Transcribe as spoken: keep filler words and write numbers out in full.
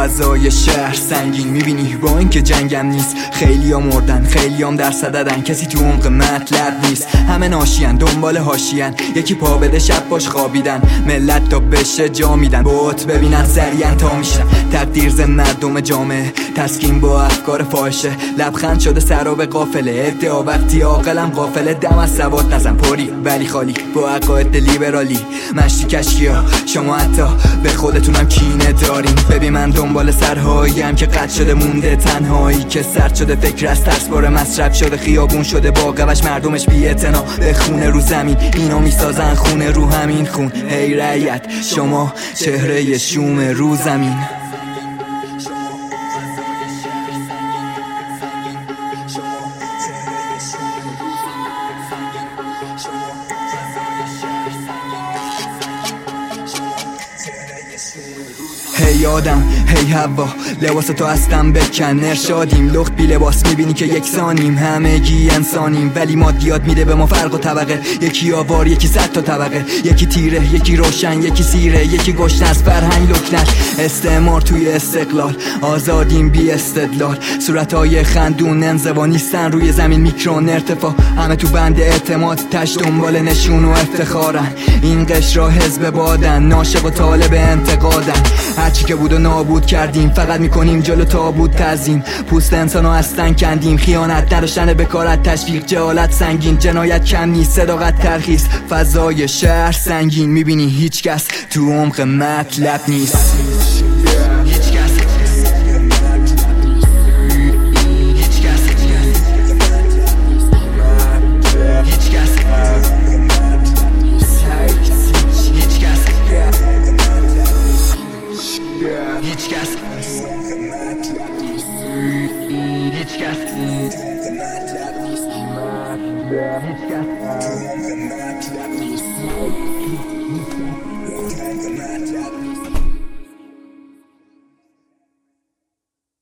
فضای شهر سنگین میبینی با اینکه جنگم نیست. خیلیا مردن، خیلیام در صددن، کسی تو عمق مطلب نیست. همه ناشیان دنبال حاشیه‌ان، یکی پا بده شب باش خوابیدن. ملت تا بشه جا میدن، بوت ببینن سریعا تا میشن. تقدیر ز مردم جامعه تسکین با افکار فاحشه. لبخند شده سراب قافله، ادعا وقتی عاقلم قافله. دم از سواد نزن پری ولی خالی با عقاید لیبرالی. مشتی کشکیا شما حتی به خودتونم کینه دارین. ببین من دنبال سرهاییم که قطع شده مونده، تنهایی که سرد شده، فکر از ترس بار مصرف شده. خیابون شده باغوش مردمش بی اعتنا به خونه رو زمین. اینا میسازن خونه رو همین خون. ای رعیت شما چهره شوم رو زمین. هی آدم هی هوا لباس تو هستم بکن. ارشادیم لخت بی لباس میبینی که یکسانیم. همگی انسانیم ولی مادیات میده به ما فرق و طبقه. یکی آوار یکی صد تا طبقه، یکی تیره یکی روشن یکی سیره، یکی گشنه از فرهنگ لکنش. استعمار توی استقلال، آزادیم بی استدلال. صورتهای خندون انزوا نیستن روی زمین، میکرون ارتفاع. همه تو بند اعتماد تش دنبال نشون و افتخارن. این قشرا حزب بادن، ناشق و طالب انتقادن. هرچی که بود و نابود کردیم، فقط میکنیم جلو تابوت تعظیم. پوست انسانو هستن کندیم، خیانت نداشتن بکارت تشویق. جهالت سنگین، جنایت کم نیست، صداقت ترخیص. فضای شهر سنگین، میبینی هیچ کس تو عمق مطلب نیست. Hiç kes Hiç kes Hiç kes